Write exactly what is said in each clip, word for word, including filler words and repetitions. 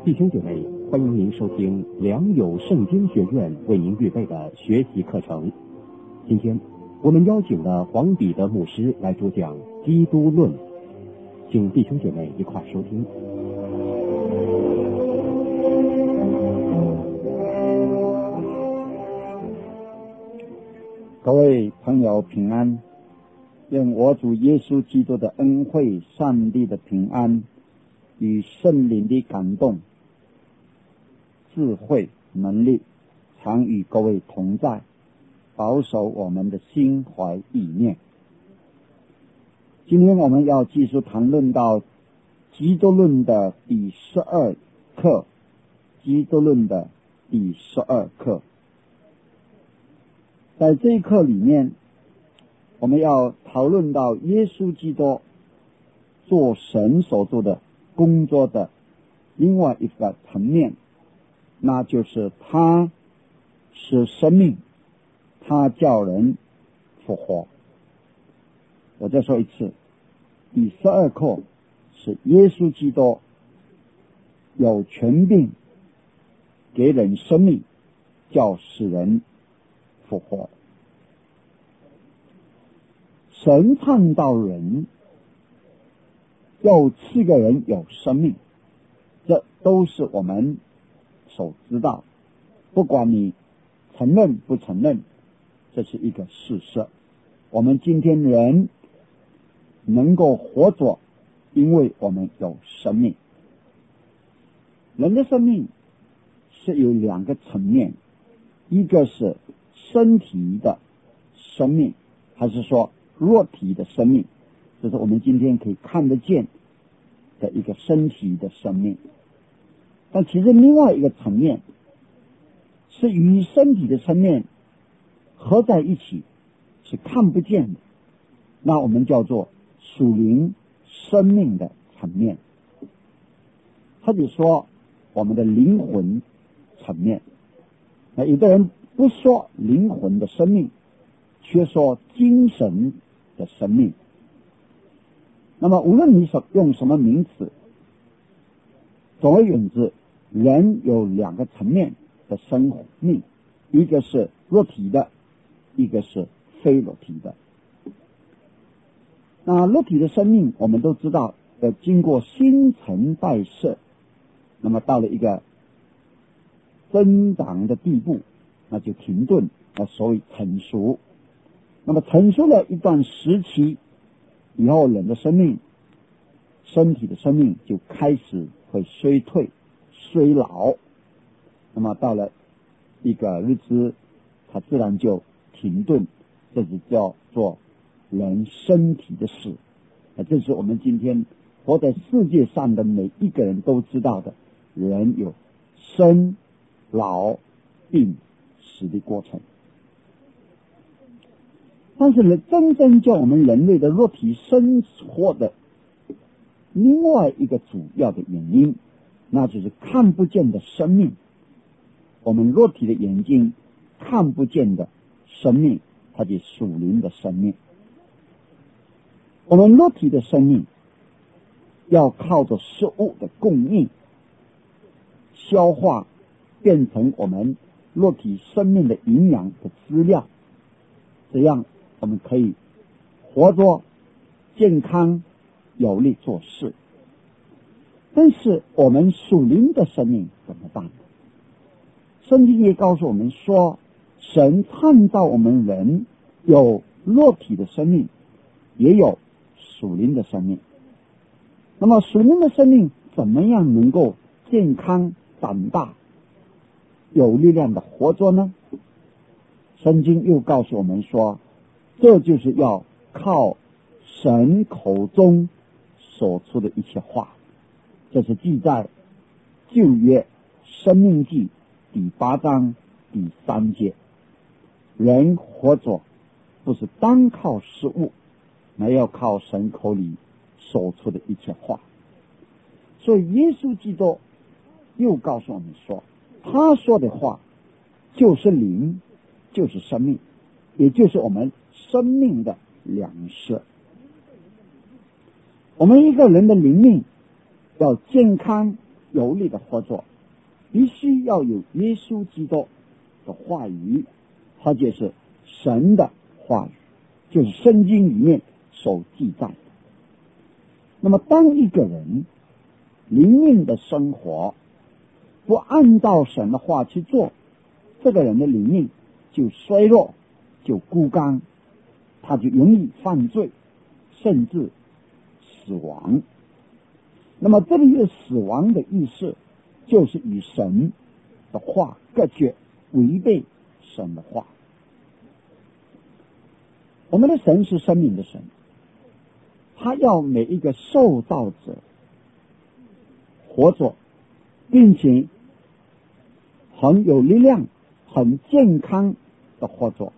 弟兄姐妹，欢迎您收听良友圣经学院为您预备的学习课程。今天我们邀请了黄彼得牧师来主讲《基督论》，请弟兄姐妹一块收听。 各位朋友平安，愿我主耶稣基督的恩惠、上帝的平安与圣灵的感动、智慧、能力常与各位同在，保守我们的心怀意念。今天我们要继续谈论到基督论的第十二课，基督论的第十二课。在这一课里面，我们要讨论到耶稣基督做神所做的工作的另外一个层面，那就是他是生命，他叫人复活。我再说一次，第十二课是耶稣基督有权柄给人生命，叫使人复活。神创造人，要赐给人有生命，这都是我们所知道，不管你承认不承认，这是一个事实。我们今天人能够活着，因为我们有生命。人的生命是有两个层面，一个是身体的生命，还是说肉体的生命，这是我们今天可以看得见的一个身体的生命。但其实另外一个层面是与身体的生命合在一起，是看不见的，那我们叫做属灵生命的层面，或者说我们的灵魂层面。那有的人不说灵魂的生命，却说精神的生命。那么无论你所用什么名词，总而言之，人有两个层面的生命，一个是肉体的，一个是非肉体的。那肉体的生命我们都知道要经过新陈代谢，那么到了一个增长的地步，那就停顿，那所谓成熟。那么成熟了一段时期以后，人的生命身体的生命就开始会衰退衰老，那么到了一个日子，它自然就停顿，这就叫做人身体的死。那这是我们今天活在世界上的每一个人都知道的，人有生老病死的过程。但是呢，真正叫我们人类的肉体生活的另外一个主要的原因，那就是看不见的生命。我们肉体的眼睛看不见的生命，它就属灵的生命。我们肉体的生命要靠着食物的供应消化，变成我们肉体生命的营养的资料，这样我们可以活着健康有力做事。但是我们属灵的生命怎么办呢？圣经也告诉我们说，神创造我们人有肉体的生命，也有属灵的生命。那么属灵的生命怎么样能够健康长大有力量的活着呢？圣经又告诉我们说，这就是要靠神口中所出的一切话。这是记在旧约申命记第八章第三节。人活着不是单靠食物，还要靠神口里所出的一切话。所以耶稣基督又告诉我们说，他说的话就是灵，就是生命，也就是我们生命的粮食。我们一个人的灵命要健康有力的活着，必须要有耶稣基督的话语，它就是神的话语，就是圣经里面所记载的。那么当一个人灵命的生活不按照神的话去做，这个人的灵命就衰弱，就枯干，他就容易犯罪，甚至死亡。那么这里的死亡的意思，就是与神的话隔绝，违背神的话。我们的神是生命的神，他要每一个受造者活着，并且很有力量、很健康的活着。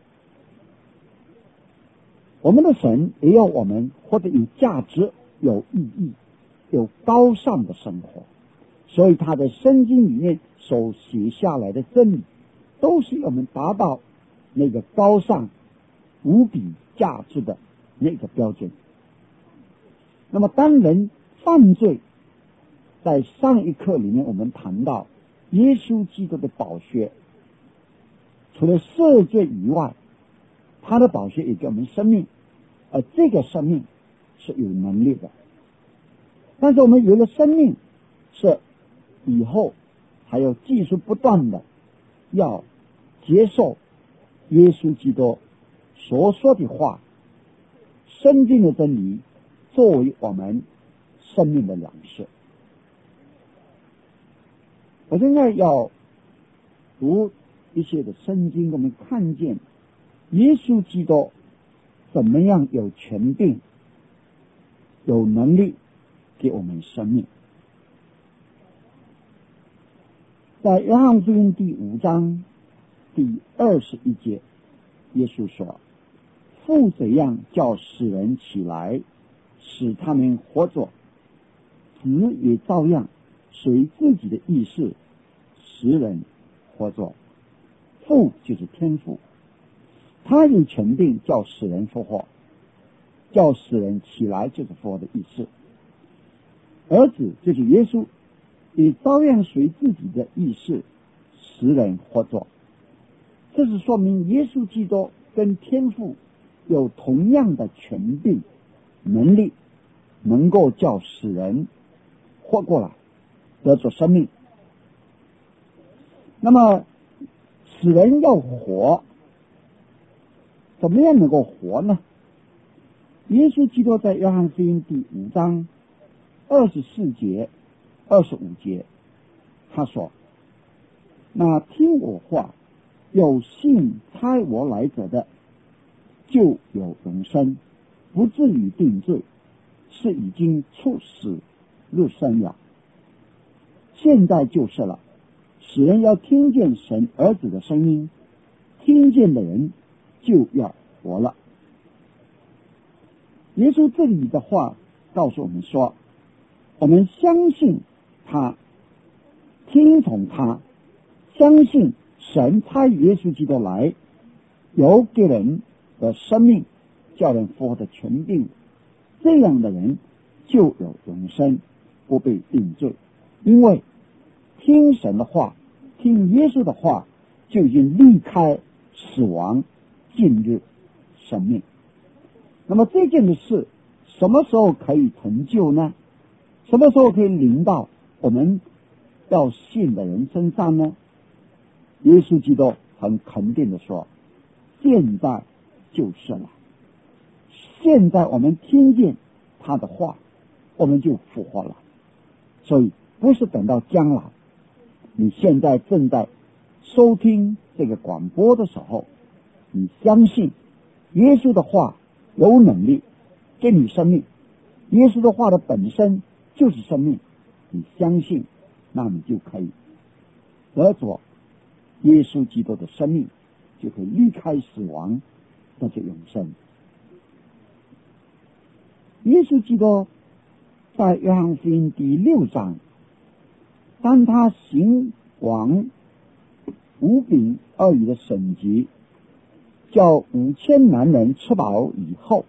我们的神也要我们活得有价值、有意义、有高尚的生活。所以他在圣经里面所写下来的真理，都是我们达到那个高尚无比价值的那个标准。那么当人犯罪，在上一课里面我们谈到耶稣基督的宝血，除了赦罪以外，他的宝血也给我们生命，而这个生命是有能力的。但是我们有了生命，是以后还要继续不断的要接受耶稣基督所说的话，圣经的真理作为我们生命的粮食。我现在要读一些的圣经，我们看见耶稣基督怎么样有权柄、有能力给我们生命。在约翰福音第五章第二十一节，耶稣说：父怎样叫死人起来，使他们活着，子也照样随自己的意思使人活着。父就是天父，他有权柄叫死人复活，叫死人起来就是复活的意思。儿子就是耶稣，也照样随自己的意思使人活着。这是说明耶稣基督跟天父有同样的权柄能力，能够叫死人活过来，得着生命。那么死人要活，怎么样能够活呢？耶稣基督在约翰福音第五章二十四节、二十五节，他说：那听我话，有信差我来者的，就有永生，不至于定罪，是已经出死入生了。现在就是了，使人要听见神儿子的声音，听见的人就要活了。耶稣这里的话告诉我们说，我们相信他，听从他，相信神差耶稣基督来，有给人的生命，叫人复活的权柄，这样的人就有永生，不被定罪。因为听神的话，听耶稣的话，就已经离开死亡，进入生命。那么这件的事什么时候可以成就呢？什么时候可以临到我们要信的人身上呢？耶稣基督很肯定的说，现在就是了。现在我们听见他的话，我们就复活了。所以不是等到将来，你现在正在收听这个广播的时候，你相信耶稣的话有能力给你生命，耶稣的话的本身就是生命，你相信，那你就可以得着耶稣基督的生命，就可以离开死亡，那就永生。耶稣基督在约翰福音第六章，当他行完五饼二鱼的神迹，叫五千男人吃饱以后，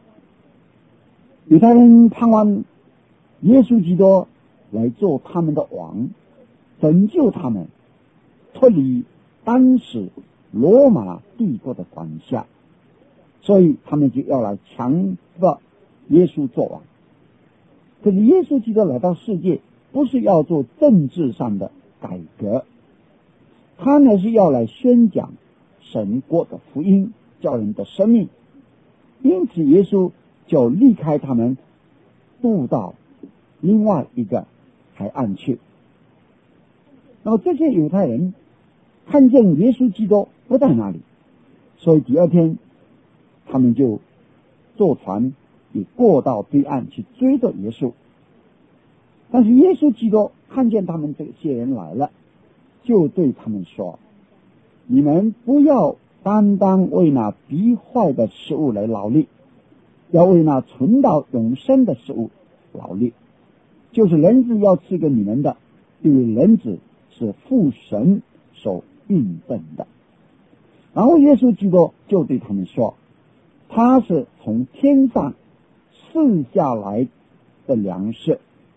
犹太人盼望耶稣基督来做他们的王， 拯救他们脱离当时罗马帝国的管辖，所以他们就要来强迫耶稣做王。可是耶稣基督来到世界，不是要做政治上的改革，他呢是要来宣讲神国的福音，叫人的生命。因此耶稣就离开他们，渡到另外一个海岸去。然后这些犹太人看见耶稣基督不在那里，所以第二天他们就坐船也过到对岸去追着耶稣。但是耶稣基督看见他们这些人来了，就对他们说，你们不要单单为那必坏的食物来劳力，要为那存到永生的食物劳力，就是人子要赐给你们的，因为人子是父神所印证的。然后耶稣基督就对他们说，他是从天上赐下来的粮食，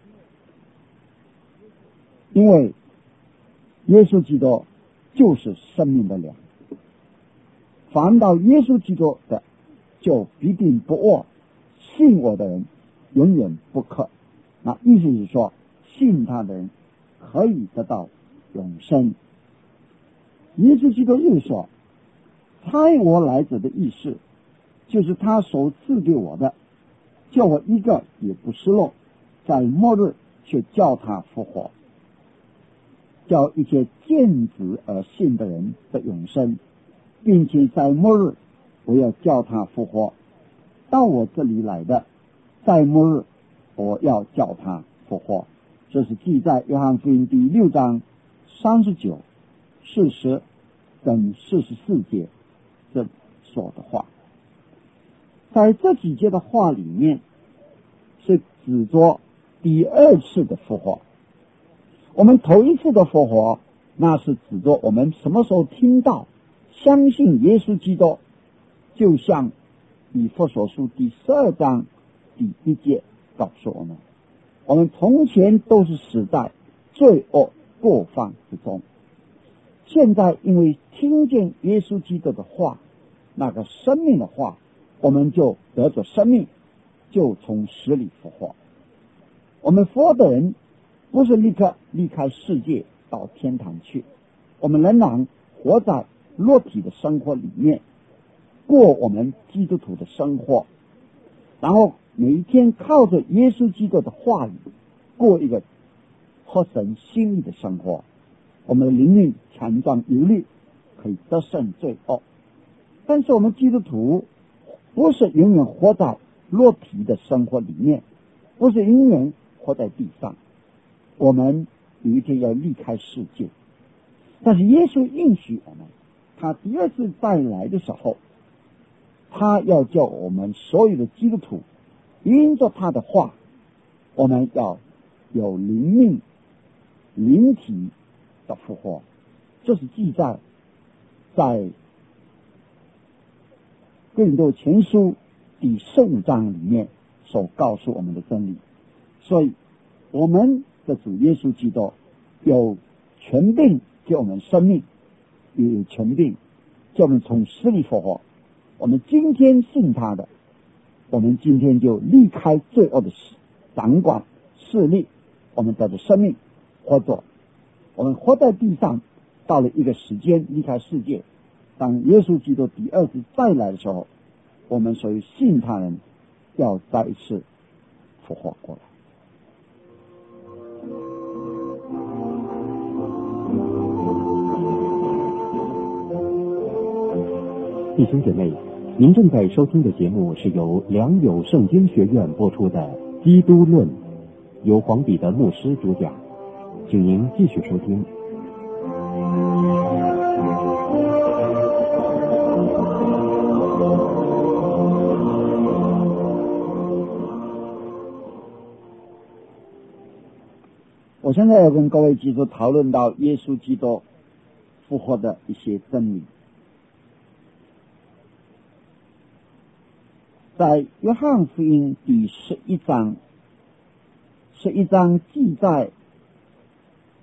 因为耶稣基督就是生命的粮，凡到耶稣基督的就必定不饿，信我的人永远不渴。那意思是说，信他的人可以得到永生。耶稣基督又说，差我来者的意思就是他所赐给我的，叫我一个也不失落，在末日却叫他复活，叫一切见子而信的人的永生，并且在末日我要叫他复活。到我这里来的，在末日我要叫他复活。这是记在约翰福音第六章三十九、四十跟四十四节这说的话。在这几节的话里面，是指着第二次的复活。我们头一次的复活，那是指着我们什么时候听到相信耶稣基督，就像以弗所书第十二章第一节告诉我们，我们从前都是死在罪恶过犯之中，现在因为听见耶稣基督的话，那个生命的话，我们就得着生命，就从死里复活。我们复活的人不是立刻离开世界到天堂去，我们仍然活在肉体的生活里面，过我们基督徒的生活，然后每一天靠着耶稣基督的话语过一个合神心意的生活。我们的灵命强壮有力，可以得胜罪恶。但是我们基督徒不是永远活在肉体的生活里面，不是永远活在地上，我们有一天要离开世界。但是耶稣应许我们，他第二次再来的时候，他要叫我们所有的基督徒因着他的话，我们要有灵命灵体的复活。这是记载在哥林多前书第十五章里面所告诉我们的真理。所以我们的主耶稣基督有权柄给我们生命，也有权柄叫我们从死里复活。我们今天信他的，我们今天就离开罪恶的掌管势力，我们得着生命活着。我们活在地上，到了一个时间离开世界，当耶稣基督第二次再来的时候，我们所有信他人要再一次复活过来。 弟兄姐妹，您正在收听的节目是由良友圣经学院播出的《基督论》，由黄彼得牧师主讲，请您继续收听。 我现在要跟各位基督徒讨论到耶稣基督复活的一些真理。在约翰福音第十一章，十一章记载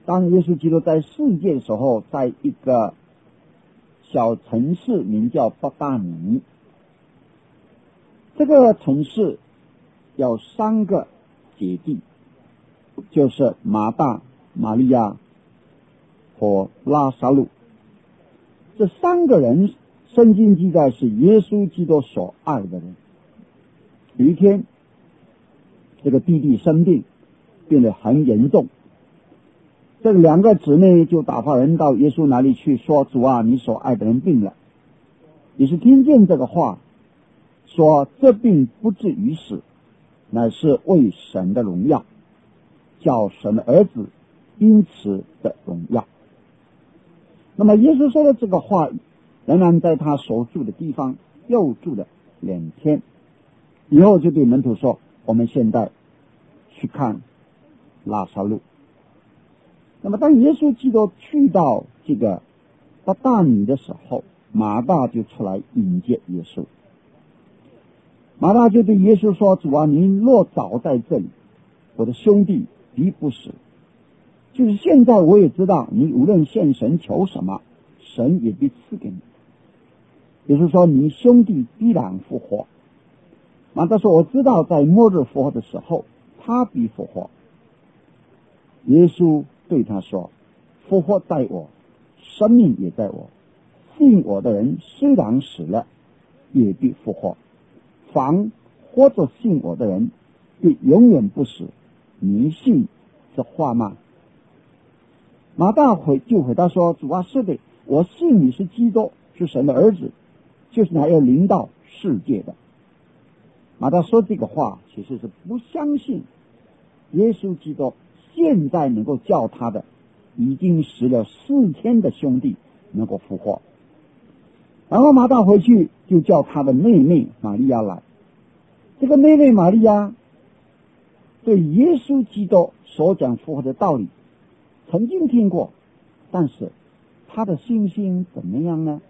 当耶稣基督在世界的时候，在一个小城市名叫伯大尼，这个城市有三个姐弟，就是马大、玛利亚和拉撒路。这三个人圣经记载是耶稣基督所爱的人。有一天，这个弟弟生病，变得很严重，这两个姊妹就打发人到耶稣那里去，说：主啊，你所爱的人病了。也是听见这个话，说这病不至于死，乃是为神的荣耀，叫神的儿子因此的荣耀。那么耶稣说的这个话，仍然在他所住的地方又住了两天，以后就对门徒说：我们现在去看拉撒路。那么当耶稣基督去到这个伯大尼的时候，马大就出来迎接耶稣。马大就对耶稣说：主啊，你若早在这里，我的兄弟必不死。就是现在我也知道，你无论向神求什么，神也必赐给你。也就是说，你兄弟必然复活。马大说：我知道在末日复活的时候，他必复活。耶稣对他说：复活在我，生命也在我。信我的人虽然死了，也必复活。凡活着信我的人，必永远不死。你信这话吗？马大回就回答说：主啊，是的，我信你是基督，是神的儿子，就是那要临到世界的。马大说这个话，其实是不相信耶稣基督现在能够叫他的已经死了四天的兄弟能够复活。然后马大回去就叫他的妹妹玛利亚来。这个妹妹玛利亚对耶稣基督所讲复活的道理曾经听过，但是他的信心怎么样呢？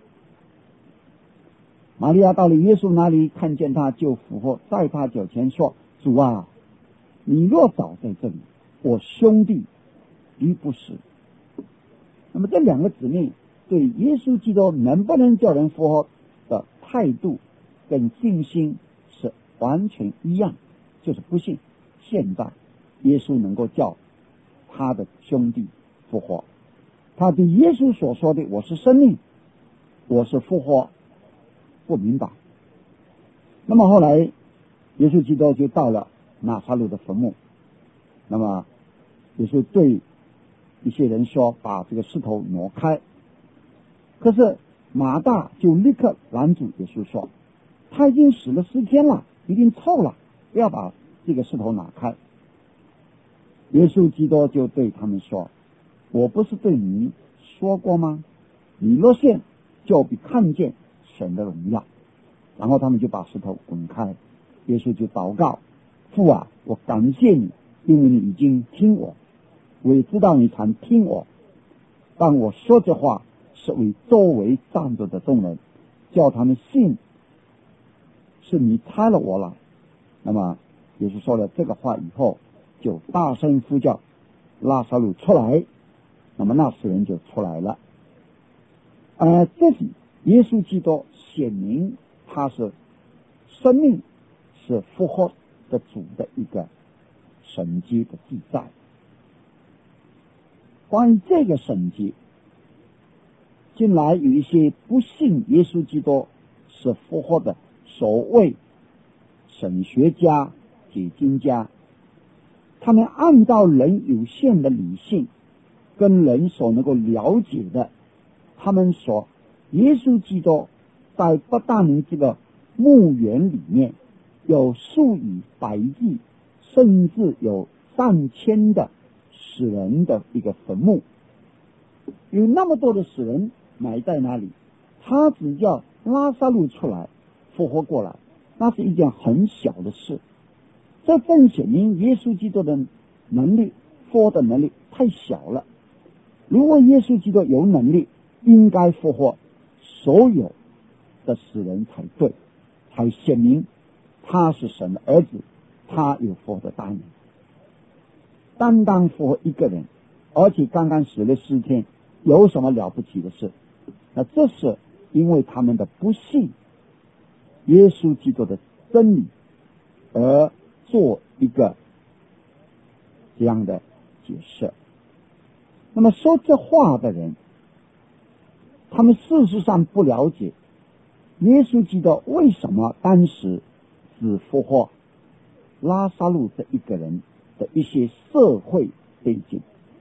玛利亚到了耶稣那里，看见他就俯伏在他脚前说：主啊，你若早在这里，我兄弟必不死。那么这两个姊妹对耶稣基督能不能叫人复活的态度跟信心是完全一样，就是不信现在耶稣能够叫他的兄弟复活。他对耶稣所说的我是生命，我是复活不明白。那么后来耶稣基督就到了拿撒路的坟墓，那么耶稣对一些人说：把这个石头挪开。可是马大就立刻拦住耶稣说：他已经死了十天了，已经臭了，不要把这个石头拿开。耶稣基督就对他们说：我不是对你说过吗？你若信，就必看见神的荣耀。然后他们就把石头滚开。耶稣就祷告：父啊，我感谢你，因为你已经听我，我也知道你常听我。但我说这话是为周围站着的众人，叫他们信是你差了我来。那么耶稣说了这个话以后，就大声呼叫拉撒路出来。那么那四人就出来了。呃，这里耶稣基督显明他是生命，是复活的主的一个神迹的记载。关于这个神迹，近来有一些不信耶稣基督是复活的所谓神学家、解经家，他们按照人有限的理性跟人所能够了解的，他们说耶稣基督在伯大尼这个墓园里面有数以百计，甚至有上千的死人的一个坟墓，有那么多的死人埋在那里，他只叫拉撒路出来复活过来，那是一件很小的事。这正显明耶稣基督的能力，复活的能力太小了。如果耶稣基督有能力，应该复活所有的死人才对，才显明他是神的儿子，他有复活的大能。单单复活一个人， 而且刚刚死了四天，有什么了不起的事？那这是因为他们的不信耶稣基督的真理而做一个这样的解释。那么说这话的人，他们事实上不了解耶稣基督为什么当时只复活拉撒路这一个人的一些社会背景。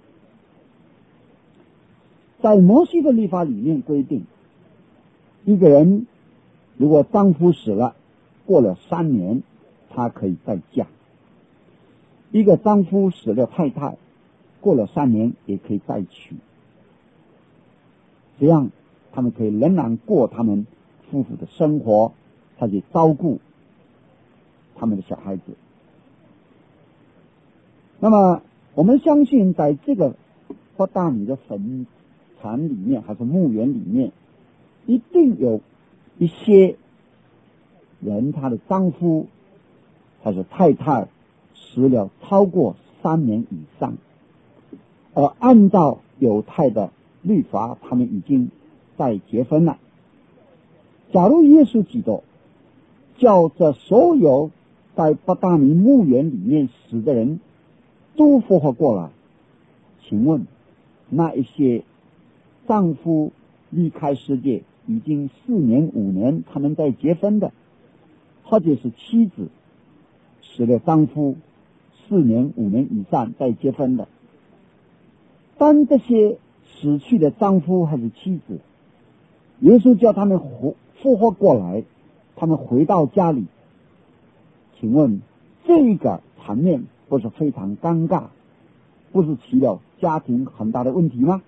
在摩西的律法里面规定，一个人如果丈夫死了，过了三年，他可以再嫁；一个丈夫死了太太，过了三年也可以再娶。这样他们可以仍然过他们夫妇的生活，他去照顾他们的小孩子。那么我们相信在这个伯大尼的坟场里面，还是墓园里面，一定有一些人，他的丈夫还是太太死了超过三年以上，而按照犹太的律法，他们已经在结婚了。假如耶稣基督叫这所有在伯大尼墓园里面死的人都复活过来，请问那一些丈夫离开世界已经四年五年，他们在结婚的，或者是妻子死了丈夫四年五年以上在结婚的，当这些死去的丈夫还是妻子，耶稣叫他们复活过来，他们回到家里，请问这个场面不是非常尴尬，不是起了家庭很大的问题吗？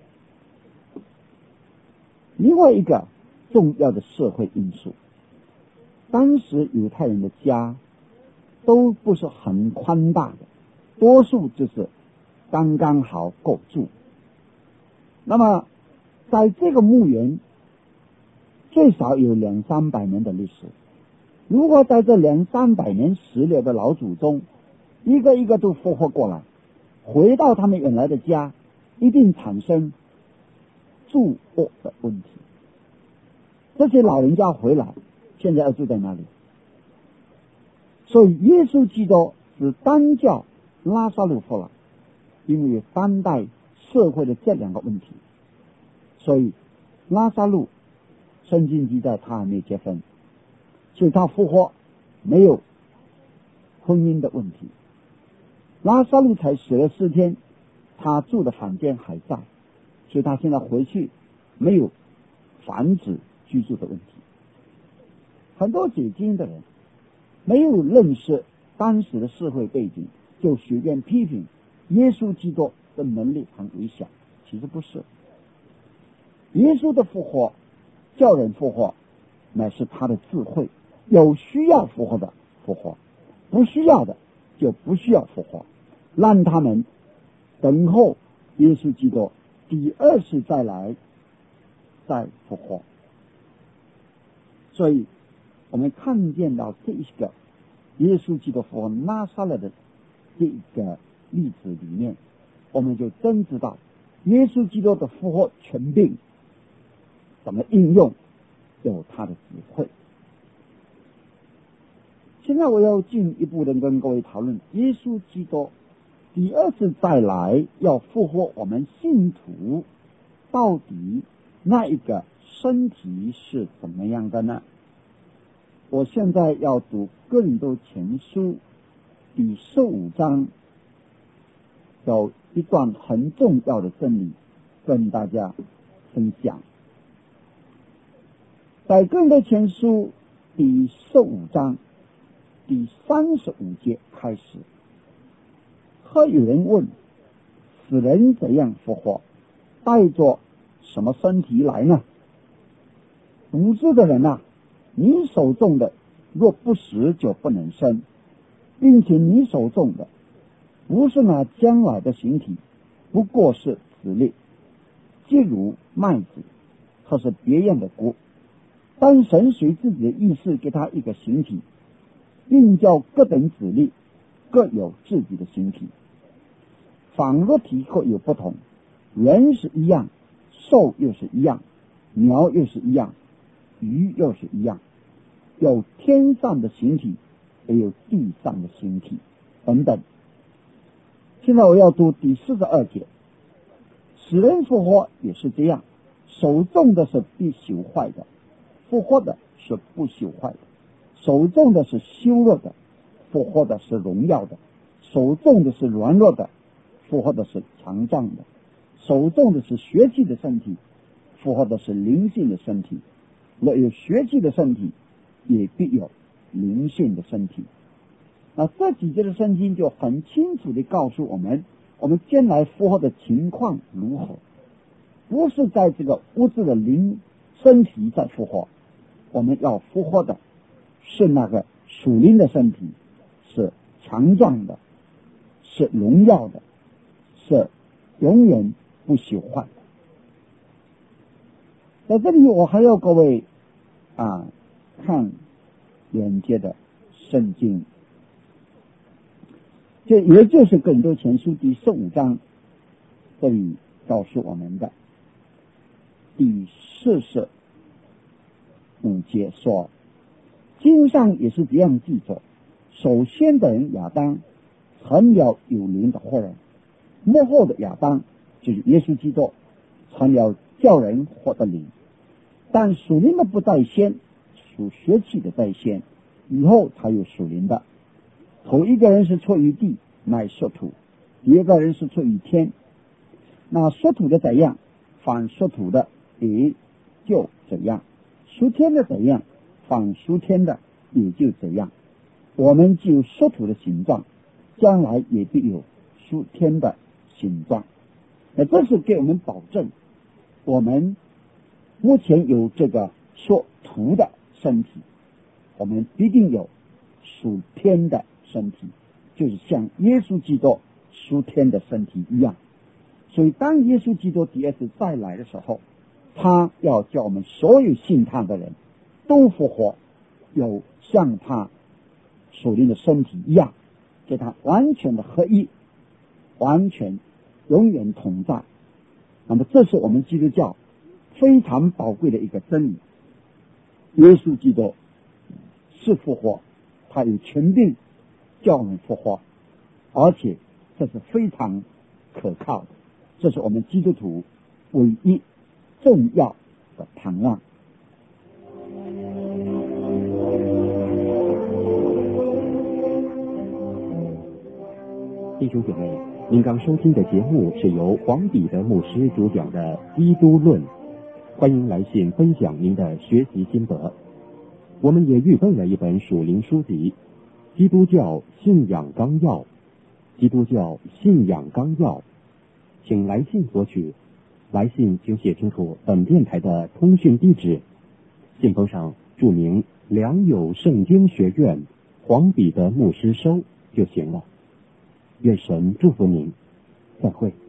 另外一个重要的社会因素，当时犹太人的家都不是很宽大的，多数就是刚刚好够住。那么在这个墓园最少有两三百年的历史，如果在这两三百年死了的老祖宗一个一个都复活过来，回到他们原来的家，一定产生住卧的问题。这些老人家回来，现在要住在哪里？所以耶稣基督是单叫拉撒路复来，因为当代社会的这两个问题，所以拉撒路圣经记载他还没结婚，所以他复活没有婚姻的问题。拉撒路才死了四天，他住的房间还在，所以他现在回去没有防止居住的问题。很多解经的人没有认识当时的社会背景，就随便批评耶稣基督的能力很微小，其实不是。耶稣的复活，叫人复活，乃是他的智慧，有需要复活的复活，不需要的就不需要复活，让他们等候耶稣基督第二次再来再复活。所以我们看见到这一个耶稣基督复活拿撒勒的这个例子里面，我们就真知道耶稣基督的复活权柄怎么应用，有他的智慧。现在我要进一步的跟各位讨论耶稣基督第二次再来要复活我们信徒，到底那一个身体是怎么样的呢？我现在要读哥林多前书第十五章，有一段很重要的真理跟大家分享。在哥林多前书第十五章第三十五节开始，和有人问死人怎样复活，带着什么身体来呢？无知的人啊，你手中的若不死就不能生，并且你手中的不是那将来的形体，不过是子粒，即如麦子或是别样的谷。但神随自己的意思给他一个形体，并叫各等子粒各有自己的形体。仿若体各有不同， 人是一样，兽又是一样，鸟又是一样，鱼又是一样，有天上的形体，也有地上的形体等等。现在我要读第四十二节，死人复活也是这样，手中的是必朽坏的，复活的是不朽坏的；手中的是羞弱的，复活的是荣耀的；手中的是软弱的，复活的是强壮的；手中的是血气的身体，复活的是灵性的身体。若有血气的身体，也必有灵性的身体。那这几节的圣经就很清楚地告诉我们，我们将来复活的情况如何，不是在这个物质的灵身体在复活，我们要复活的是那个属灵的身体，是强壮的，是荣耀的，是永远不朽坏的。在这里我还要各位啊看连接的圣经，这也就是哥林多前书第十五章这里告诉我们的第四十五节说，经上也是这样记着，首先的人亚当成了有灵的活人，末后的亚当就是耶稣基督成了叫人活的灵。但属灵的不在先，属血气的在先，以后才有属灵的。头一个人是出于地，乃属土；第二个人是出于天。那属土的怎样，反属土的也就怎样；属天的怎样，反属天的也就怎样。我们就属土的形状，将来也必有属天的形状。那这是给我们保证，我们目前有这个属土的身体，我们必定有属天的身体，就是像耶稣基督属天的身体一样。所以当耶稣基督第二次再来的时候，他要叫我们所有信他的人都复活，有像他属灵的身体一样，给他完全的合一，完全永远同在。那么这是我们基督教非常宝贵的一个真理。耶稣基督是复活，他有权柄叫我们复活，而且这是非常可靠的，这是我们基督徒唯一重要的盼望。 弟兄姐妹，您刚收听的节目是由黄彼得牧师主讲的《基督论》，欢迎来信分享您的学习心得。我们也预备了一本属灵书籍《基督教信仰纲要》，基督教信仰纲要，请来信索取。来信请写清楚本电台的通讯地址，信封上注明良友圣经学院黄彼得牧师收就行了。愿神祝福您，再会。